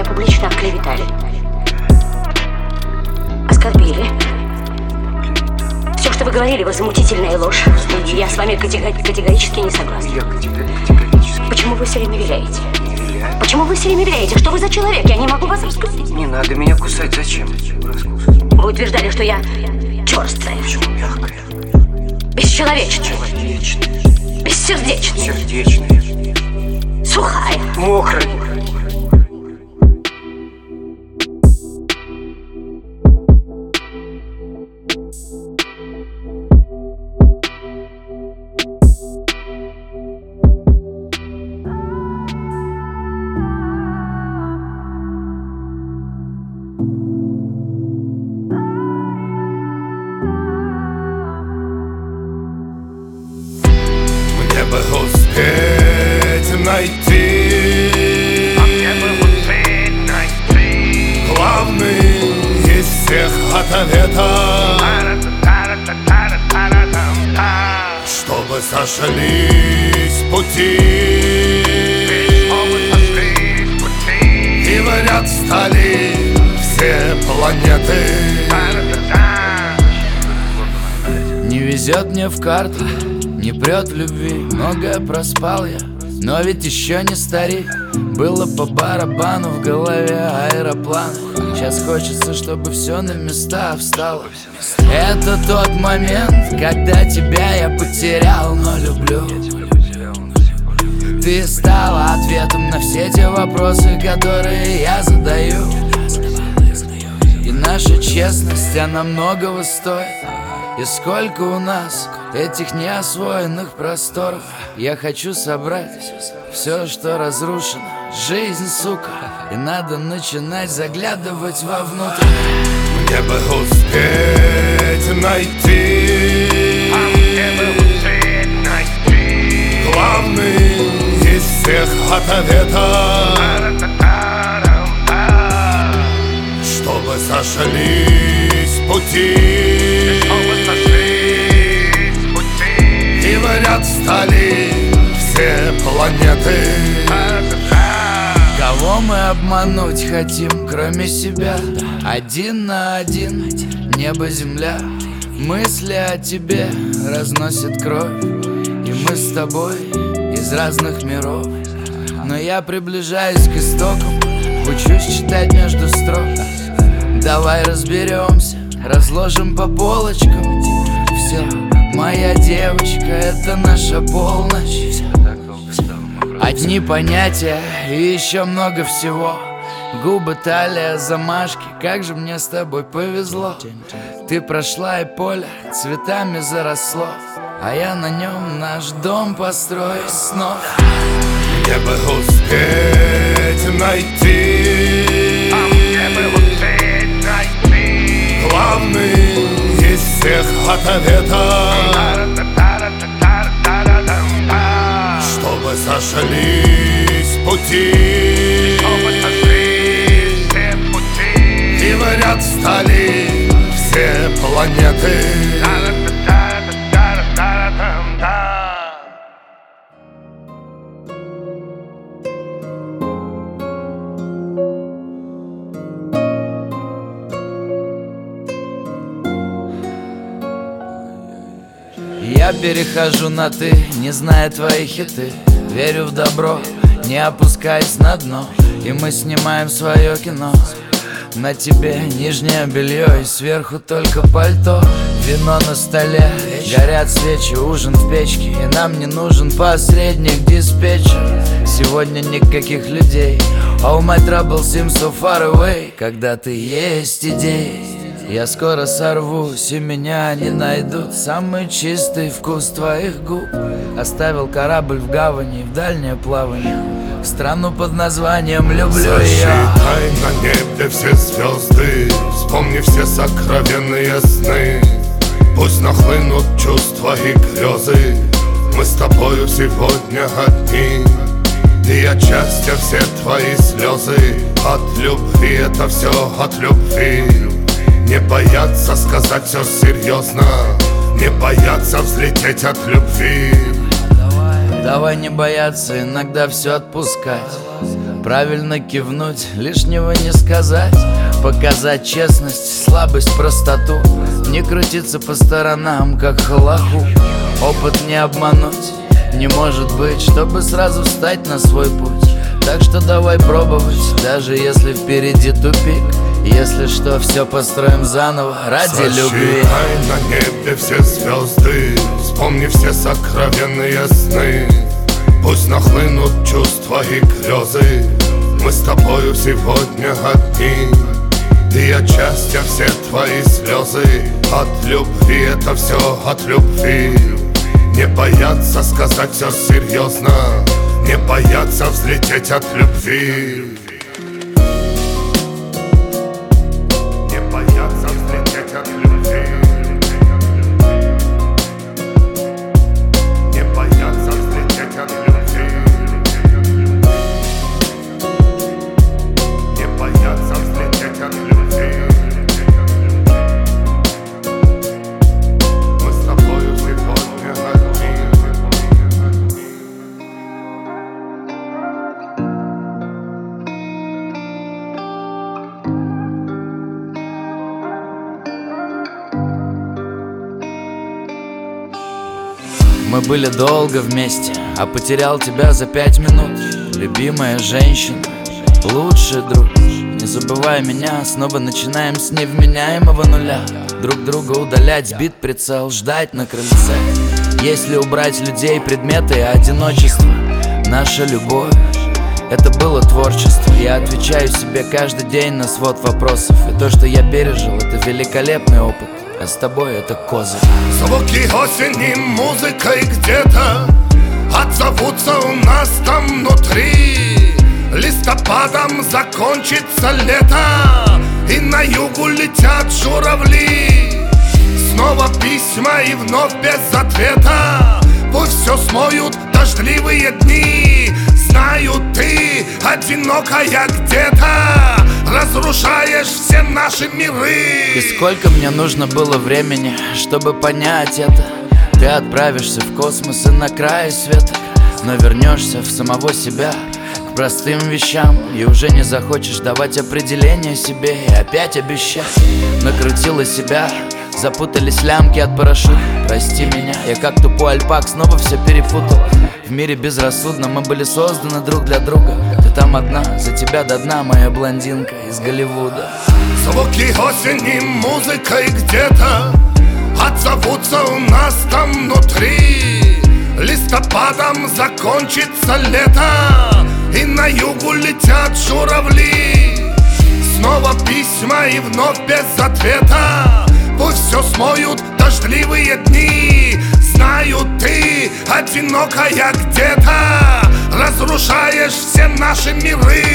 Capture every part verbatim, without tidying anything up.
меня публично оклеветали. Оскорбили. Все, что вы говорили, возмутительная ложь. И я с вами категорически не согласна. Я категорически. Почему вы все время виляете? Не виляю. Почему вы все время виляете? Что вы за человек? Я не могу вас раскусить. Не надо меня кусать. Зачем раскусать? Вы утверждали, что я черствая. Почему мягкая? Бесчеловечная. Человечная. Бессердечная. Сердечная. Сухая. Мокрая. Мне бы успеть найти, а мне бы успеть найти главный из всех ответов, чтобы сошлись пути, чтобы сошлись пути, и в ряд стали все планеты. Не везет мне в карты, не прет в любви, многое проспал я, но ведь еще не старик. Было по барабану в голове аэроплан. Сейчас хочется, чтобы все на места встало. Это тот момент, когда тебя я потерял, но люблю. Ты стала ответом на все те вопросы, которые я задаю. И наша честность, она многого стоит. И сколько у нас этих неосвоенных просторов. Я хочу собрать все, что разрушено. Жизнь, сука, и надо начинать заглядывать вовнутрь. Мне бы успеть найти, а мне бы успеть найти главный из всех ответов, чтобы сошлись пути, чтобы сошлись пути, и в ряд стали все планеты. Кого мы обмануть хотим, кроме себя? Один на один, небо, земля. Мысли о тебе разносят кровь, и мы с тобой из разных миров. Но я приближаюсь к истокам, учусь читать между строк. Давай разберемся, разложим по полочкам. Все, моя девочка, это наша полночь. Одни понятия и еще много всего. Губы, талия, замашки, как же мне с тобой повезло. Ты прошла и поле цветами заросло, а я на нем наш дом построю снова. Мне бы успеть найти, а мне бы успеть найти главный из всех ответов, чтобы сошлись пути, чтобы сошлись все пути, и в ряд стали все планеты. Я перехожу на ты, не зная твои хиты. Верю в добро, не опускаясь на дно. И мы снимаем свое кино. На тебе нижнее белье и сверху только пальто. Вино на столе, горят свечи, ужин в печке. И нам не нужен посредник, диспетчер. Сегодня никаких людей. All my troubles seem so far away. Когда ты есть идеи, я скоро сорвусь, и меня не найдут. Самый чистый вкус твоих губ оставил корабль в гавани, в дальнее плавание, в страну под названием люблю я. Засчитай на небе все звезды, вспомни все сокровенные сны. Пусть нахлынут чувства и грезы, мы с тобою сегодня одни. И от счастья все твои слезы, от любви это все от любви. Не бояться сказать все серьезно, не бояться взлететь от любви. Давай не бояться, иногда все отпускать, правильно кивнуть, лишнего не сказать, показать честность, слабость, простоту, не крутиться по сторонам, как халаху. Опыт не обмануть, не может быть, чтобы сразу встать на свой путь. Так что давай пробовать, даже если впереди тупик. Если что, все построим заново ради любви. Сосчитай на небе все звезды, вспомни все сокровенные сны. Пусть нахлынут чувства и грезы, мы с тобою сегодня одни. И от счастья все твои слезы, от любви это все от любви. Не бояться сказать все серьезно, не бояться взлететь от любви. Не бояться взлететь от любви. Не бояться взлететь от любви. Не бояться взлететь от любви. Мы с тобою сегодня одни. Мы были долго вместе, а потерял тебя за пять минут. Любимая женщина, лучший друг. Не забывай меня, снова начинаем с невменяемого нуля. Друг друга удалять, сбит прицел, ждать на крыльце. Если убрать людей, предметы и одиночество, наша любовь — это было творчество. Я отвечаю себе каждый день на свод вопросов. И то, что я пережил, это великолепный опыт. А с тобой это козырь. Звуки осени, музыкой где-то отзовутся у нас там внутри. Листопадом закончится лето, и на югу летят журавли. Снова письма и вновь без ответа. Пусть все смоют дождливые дни. Знаю, ты одинокая где-то, разрушаешь все наши миры. И сколько мне нужно было времени, чтобы понять это. Ты отправишься в космос и на край света, но вернешься в самого себя, к простым вещам. И уже не захочешь давать определение себе и опять обещать. Накрутила себя, запутались лямки от парашюта. Прости меня, я как тупой альпак снова все перепутал. В мире безрассудно мы были созданы друг для друга. Ты там одна, за тебя до дна, моя блондинка из Голливуда. Звуки осени, музыкой где-то отзовутся у нас там внутри. Листопадом закончится лето, и на югу летят журавли. Снова письма и вновь без ответа. Пусть все смоют дождливые дни. Знаю, ты одинокая где-то, разрушаешь все наши миры.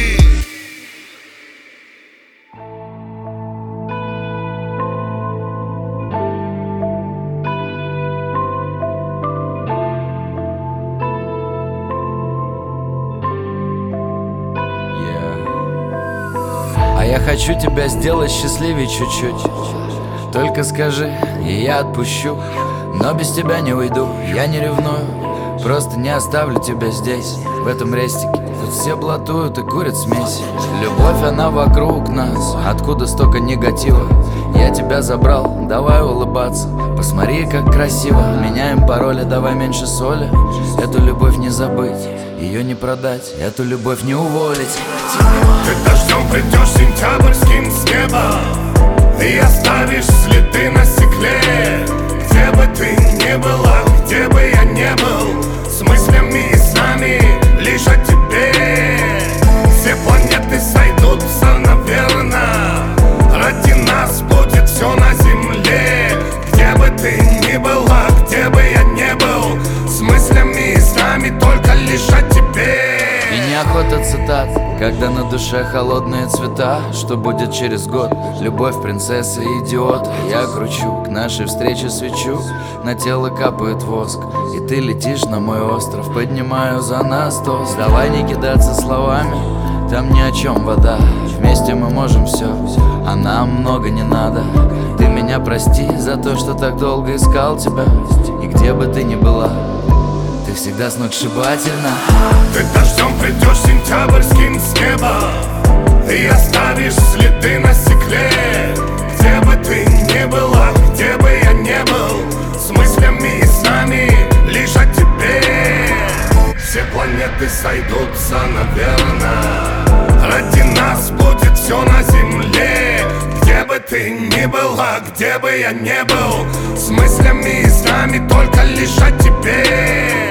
А я хочу тебя сделать счастливее чуть-чуть. Только скажи, и я отпущу. Но без тебя не уйду, я не ревную. Просто не оставлю тебя здесь, в этом рестике. Тут все блатуют и курят смесь. Любовь, она вокруг нас, откуда столько негатива. Я тебя забрал, давай улыбаться. Посмотри, как красиво. Меняем пароли, давай меньше соли. Эту любовь не забыть, ее не продать, эту любовь не уволить. Ты дождем придешь сентябрьским с неба и оставишь следы на стекле. Где бы ты ни была, где бы я не был, с мыслями и снами лишь о тебе. Все планеты сойдутся, наверно, ради нас будет все на земле. Где бы ты ни была, где бы я не был, с мыслями и снами только лишь о тебе. И неохота цитат, когда на душе холодные цвета. Что будет через год? Любовь принцессы и идиота. Я кручу к нашей встрече свечу, на тело капает воск, и ты летишь на мой остров. Поднимаю за нас тост. Давай не кидаться словами, там ни о чем вода. Вместе мы можем все, а нам много не надо. Ты меня прости за то, что так долго искал тебя. И где бы ты ни была, ты ты всегда сногсшибательна. Ты дождем придешь сентябрьским с неба и оставишь следы на стекле. Где бы ты ни была, где бы я не был, с мыслями и снами лишь о тебе. Все планеты сойдутся, наверное, ради нас будет все на земле. Где бы ты ни была, где бы я не был, с мыслями и снами только лишь о тебе.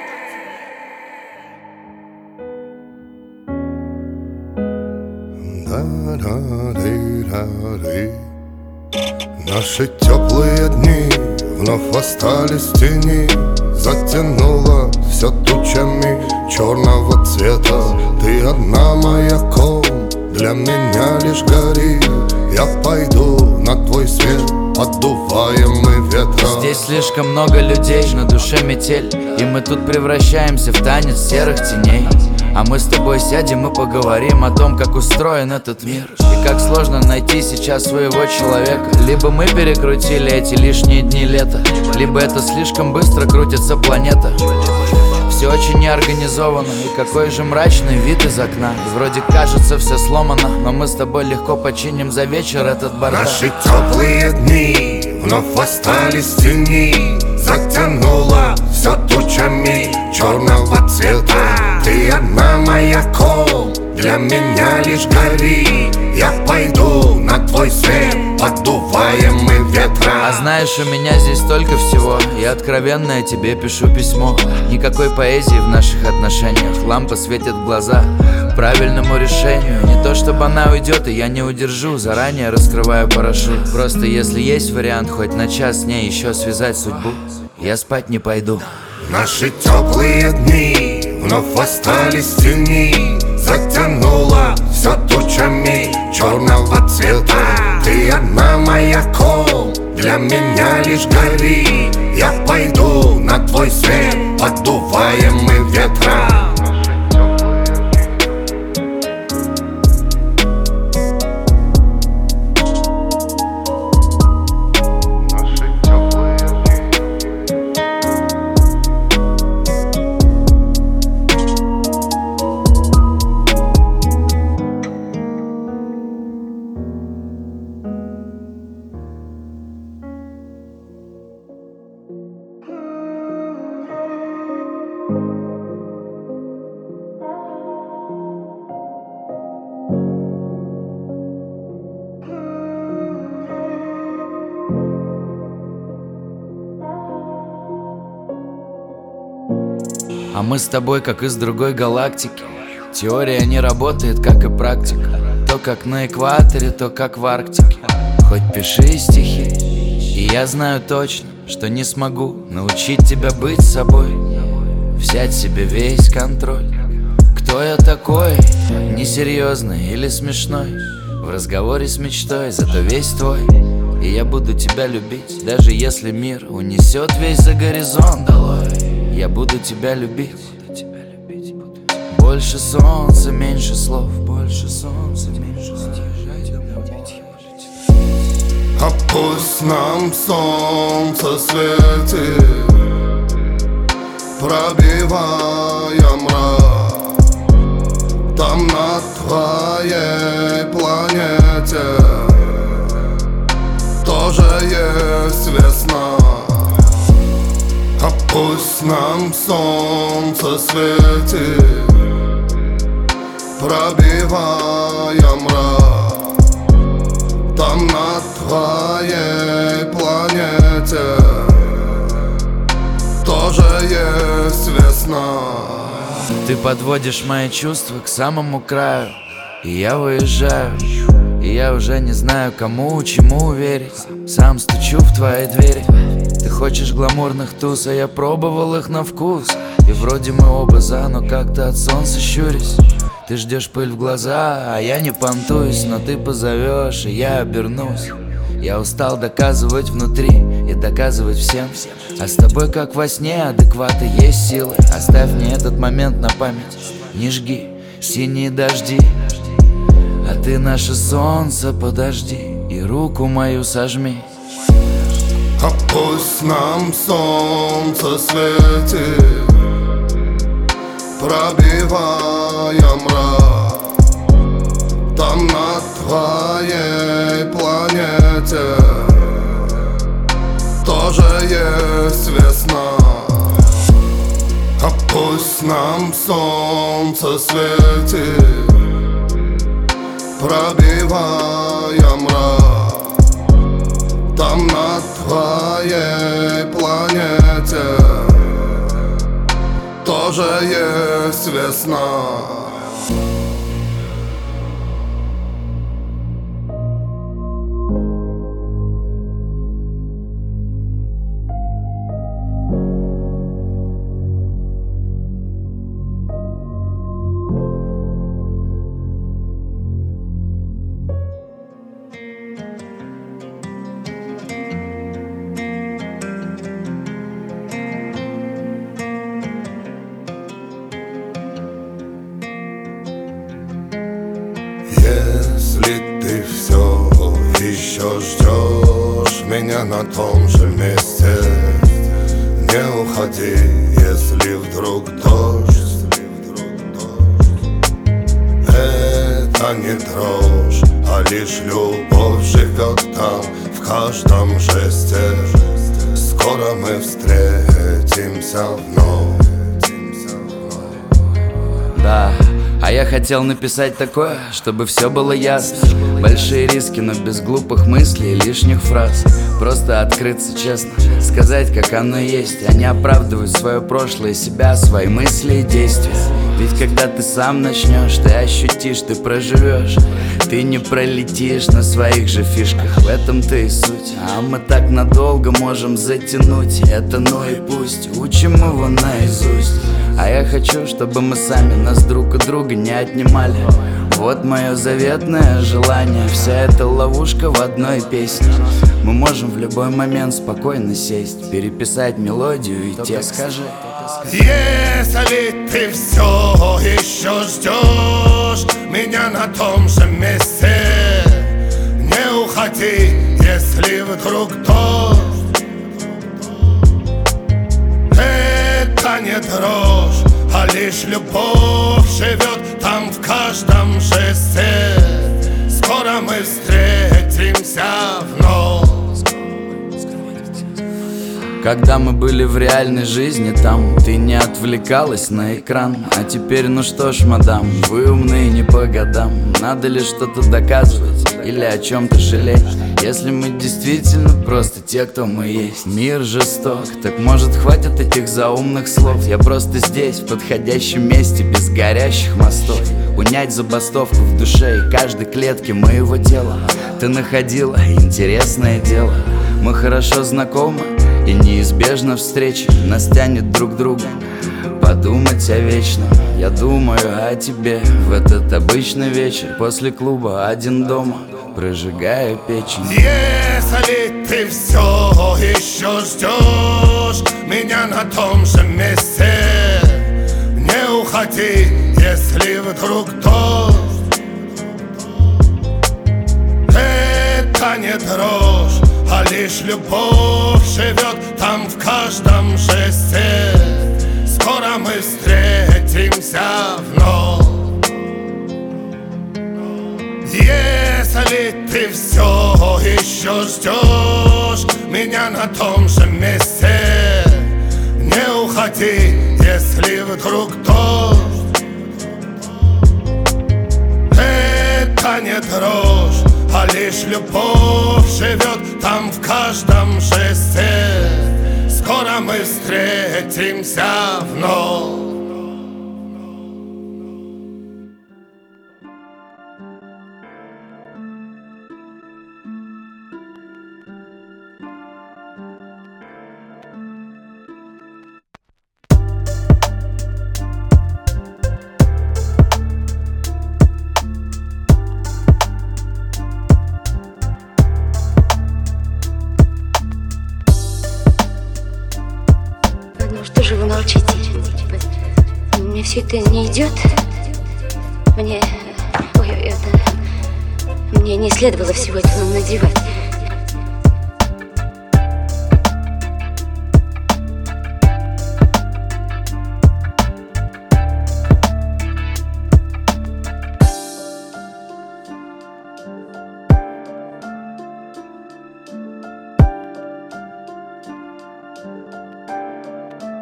Наши теплые дни вновь остались в тени. Затянуло все тучами черного цвета. Ты одна маяком, для меня лишь гори. Я пойду на твой свет, поддуваемый ветром. Здесь слишком много людей, на душе метель, и мы тут превращаемся в танец серых теней. А мы с тобой сядем и поговорим о том, как устроен этот мир, и как сложно найти сейчас своего человека. Либо мы перекрутили эти лишние дни лета, либо это слишком быстро крутится планета. Все очень неорганизовано, и какой же мрачный вид из окна. И вроде кажется все сломано, но мы с тобой легко починим за вечер этот бардак. Наши теплые дни вновь остались в тени. Затянуло все тучами черного цвета. Ты одна маяком, для меня лишь гори. Я пойду на твой свет, поддуваемый ветром. А знаешь, у меня здесь столько всего. Я откровенно тебе пишу письмо. Никакой поэзии в наших отношениях. Лампа светит в глаза правильному решению. Не то чтобы она уйдет, и я не удержу. Заранее раскрываю парашют. Просто если есть вариант хоть на час с ней еще связать судьбу, я спать не пойду. Наши теплые дни вновь остались в тени. Затянуло все тучами черного цвета. Ты одна маяком, для меня лишь гори. Я пойду на твой свет, поддуваемый ветром. А мы с тобой как из другой галактики. Теория не работает, как и практика. То как на экваторе, то как в Арктике. Хоть пиши стихи, и я знаю точно, что не смогу научить тебя быть собой, взять себе весь контроль. Кто я такой? Несерьезный или смешной? В разговоре с мечтой, зато весь твой. И я буду тебя любить, даже если мир унесет весь за горизонт долой. Я буду тебя любить. Больше солнца, меньше слов. Больше солнца, меньше слов. А пусть нам солнце светит, пробивая мрак. Там на твоей планете тоже есть весна. А пусть нам солнце светит, пробивая мрак. Там на твоей планете тоже есть весна. Ты подводишь мои чувства к самому краю, и я выезжаю, и я уже не знаю, кому, чему верить. Сам стучу в твои двери. Ты хочешь гламурных туз, а я пробовал их на вкус. И вроде мы оба за, но как-то от солнца щурюсь. Ты ждешь пыль в глаза, а я не понтуюсь. Но ты позовешь, и я обернусь. Я устал доказывать внутри и доказывать всем. А с тобой как во сне, адекваты есть силы. Оставь мне этот момент на память. Не жги синие дожди, а ты наше солнце, подожди и руку мою сожми. А пусть нам солнце светит, пробивая мрак. Там на твоей планете тоже есть весна. А пусть нам солнце светит, пробивая мрак. Там на твоей планете тоже есть весна. Если ты все еще ждешь меня на том же месте, не уходи, если вдруг дождь. Это не дрожь, а лишь любовь живет там, в каждом жесте. Скоро мы встретимся вновь. Да, а я хотел написать такое, чтобы все было ясно. Большие риски, но без глупых мыслей и лишних фраз. Просто открыться честно, сказать, как оно есть, а не оправдывать свое прошлое, себя, свои мысли и действия. Ведь когда ты сам начнешь, ты ощутишь, ты проживешь. Ты не пролетишь на своих же фишках, в этом-то и суть. А мы так надолго можем затянуть это, ну и пусть учим его наизусть. А я хочу, чтобы мы сами нас друг у друга не отнимали. Вот мое заветное желание. Вся эта ловушка в одной песне. Мы можем в любой момент спокойно сесть, переписать мелодию и текст. Скажи. Если ты все еще ждешь меня на том же месте, не уходи, если вдруг дождь. Это не дрожь, а лишь любовь живет там, в каждом жесте. Скоро мы встретимся вновь. Когда мы были в реальной жизни там, ты не отвлекалась на экран. А теперь, ну что ж, мадам, вы умные не по годам. Надо ли что-то доказывать или о чем-то жалеть? Если мы действительно просто те, кто мы есть. Мир жесток, так может хватит этих заумных слов. Я просто здесь, в подходящем месте, без горящих мостов. Унять забастовку в душе и каждой клетке моего тела. Ты находила интересное дело. Мы хорошо знакомы, и неизбежно встреча нас тянет друг к другу. Подумать о вечном, я думаю о тебе в этот обычный вечер после клуба один дома, прожигая печень. Если ты все еще ждешь меня на том же месте, не уходи, если вдруг дождь. Это не дрожь, а лишь любовь живет там, в каждом жесте. Скоро мы встретимся вновь. Если ты все еще ждешь меня на том же месте, не уходи, если вдруг дождь. Это не дрожь, а лишь любовь живет там, в каждом жесте. Скоро мы встретимся вновь. Ну что же вы молчите? Мне все это не идет. Мне... Ой, это... Мне не следовало всего этого надевать.